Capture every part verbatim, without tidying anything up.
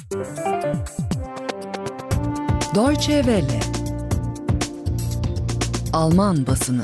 Deutsche Welle. Alman basını.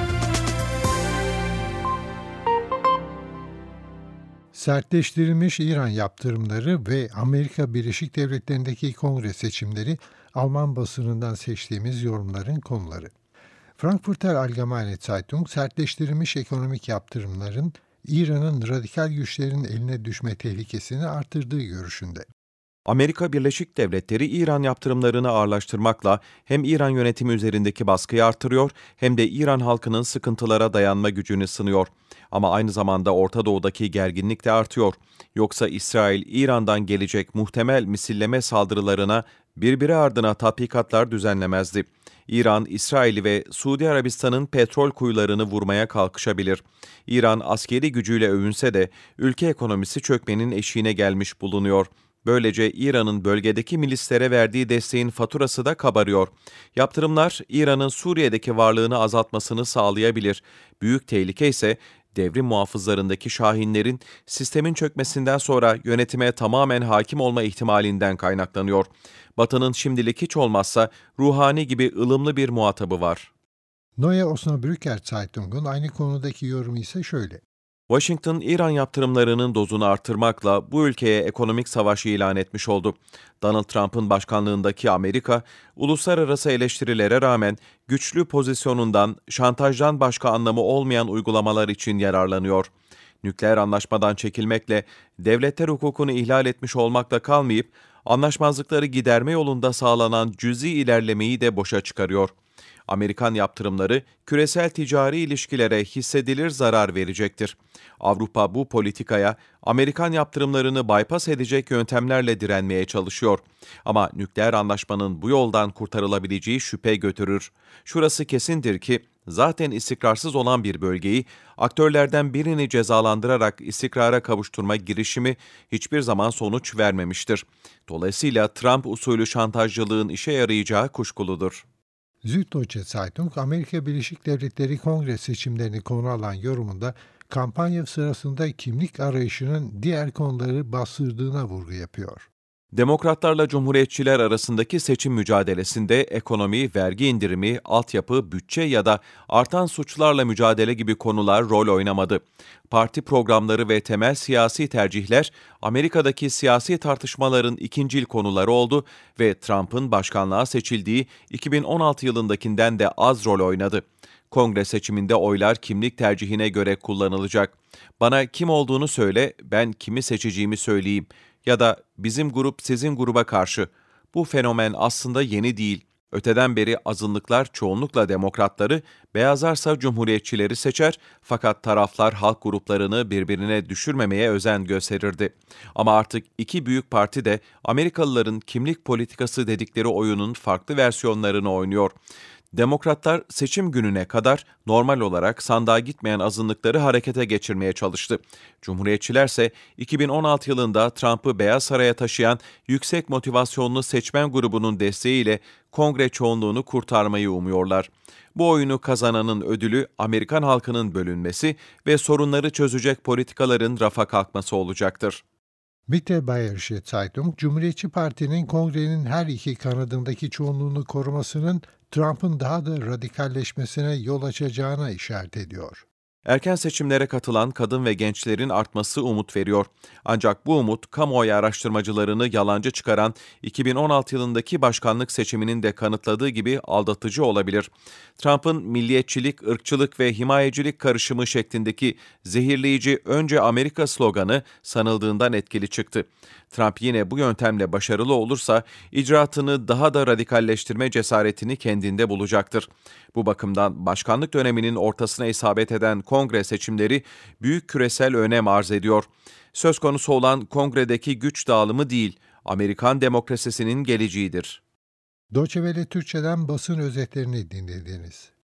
Sertleştirilmiş İran yaptırımları ve Amerika Birleşik Devletleri'ndeki kongre seçimleri Alman basınından seçtiğimiz yorumların konuları. Frankfurter Allgemeine Zeitung, sertleştirilmiş ekonomik yaptırımların İran'ın radikal güçlerin eline düşme tehlikesini artırdığı görüşünde. Amerika Birleşik Devletleri İran yaptırımlarını ağırlaştırmakla hem İran yönetimi üzerindeki baskıyı artırıyor hem de İran halkının sıkıntılara dayanma gücünü sınıyor. Ama aynı zamanda Orta Doğu'daki gerginlik de artıyor. Yoksa İsrail, İran'dan gelecek muhtemel misilleme saldırılarına birbiri ardına tatbikatlar düzenlemezdi. İran, İsrail ve Suudi Arabistan'ın petrol kuyularını vurmaya kalkışabilir. İran askeri gücüyle övünse de ülke ekonomisi çökmenin eşiğine gelmiş bulunuyor. Böylece İran'ın bölgedeki milislere verdiği desteğin faturası da kabarıyor. Yaptırımlar İran'ın Suriye'deki varlığını azaltmasını sağlayabilir. Büyük tehlike ise devrim muhafızlarındaki şahinlerin sistemin çökmesinden sonra yönetime tamamen hakim olma ihtimalinden kaynaklanıyor. Batı'nın şimdilik hiç olmazsa Ruhani gibi ılımlı bir muhatabı var. Neue Osnabrücker Zeitung'un aynı konudaki yorumu ise şöyle. Washington, İran yaptırımlarının dozunu artırmakla bu ülkeye ekonomik savaş ilan etmiş oldu. Donald Trump'ın başkanlığındaki Amerika, uluslararası eleştirilere rağmen güçlü pozisyonundan, şantajdan başka anlamı olmayan uygulamalar için yararlanıyor. Nükleer anlaşmadan çekilmekle, devletler hukukunu ihlal etmiş olmakla kalmayıp, anlaşmazlıkları giderme yolunda sağlanan cüzi ilerlemeyi de boşa çıkarıyor. Amerikan yaptırımları küresel ticari ilişkilere hissedilir zarar verecektir. Avrupa bu politikaya Amerikan yaptırımlarını bypass edecek yöntemlerle direnmeye çalışıyor. Ama nükleer anlaşmanın bu yoldan kurtarılabileceği şüphe götürür. Şurası kesindir ki zaten istikrarsız olan bir bölgeyi aktörlerden birini cezalandırarak istikrara kavuşturma girişimi hiçbir zaman sonuç vermemiştir. Dolayısıyla Trump usulü şantajcılığın işe yarayacağı kuşkuludur. Süddeutsche Zeitung, Amerika Birleşik Devletleri kongre seçimlerini konu alan yorumunda kampanya sırasında kimlik arayışının diğer konuları bastırdığına vurgu yapıyor. Demokratlarla Cumhuriyetçiler arasındaki seçim mücadelesinde ekonomi, vergi indirimi, altyapı, bütçe ya da artan suçlarla mücadele gibi konular rol oynamadı. Parti programları ve temel siyasi tercihler Amerika'daki siyasi tartışmaların ikincil konuları oldu ve Trump'ın başkanlığa seçildiği iki bin on altı yılındakinden de az rol oynadı. Kongre seçiminde oylar kimlik tercihine göre kullanılacak. Bana kim olduğunu söyle, ben kimi seçeceğimi söyleyeyim. Ya da bizim grup sizin gruba karşı. Bu fenomen aslında yeni değil. Öteden beri azınlıklar çoğunlukla demokratları, beyazlarsa cumhuriyetçileri seçer fakat taraflar halk gruplarını birbirine düşürmemeye özen gösterirdi. Ama artık iki büyük parti de Amerikalıların kimlik politikası dedikleri oyunun farklı versiyonlarını oynuyor. Demokratlar seçim gününe kadar normal olarak sandığa gitmeyen azınlıkları harekete geçirmeye çalıştı. Cumhuriyetçilerse iki bin on altı yılında Trump'ı Beyaz Saray'a taşıyan yüksek motivasyonlu seçmen grubunun desteğiyle kongre çoğunluğunu kurtarmayı umuyorlar. Bu oyunu kazananın ödülü Amerikan halkının bölünmesi ve sorunları çözecek politikaların rafa kalkması olacaktır. Mitte Bayerische Zeitung, Cumhuriyetçi Parti'nin kongrenin her iki kanadındaki çoğunluğunu korumasının Trump'ın daha da radikalleşmesine yol açacağına işaret ediyor. Erken seçimlere katılan kadın ve gençlerin artması umut veriyor. Ancak bu umut kamuoyu araştırmacılarını yalancı çıkaran iki bin on altı yılındaki başkanlık seçiminin de kanıtladığı gibi aldatıcı olabilir. Trump'ın milliyetçilik, ırkçılık ve himayecilik karışımı şeklindeki zehirleyici "Önce Amerika" sloganı sanıldığından etkili çıktı. Trump yine bu yöntemle başarılı olursa icraatını daha da radikalleştirme cesaretini kendinde bulacaktır. Bu bakımdan başkanlık döneminin ortasına isabet eden kongre seçimleri büyük küresel önem arz ediyor. Söz konusu olan kongredeki güç dağılımı değil, Amerikan demokrasisinin geleceğidir. Deutsche Welle Türkçe'den basın özetlerini dinlediniz.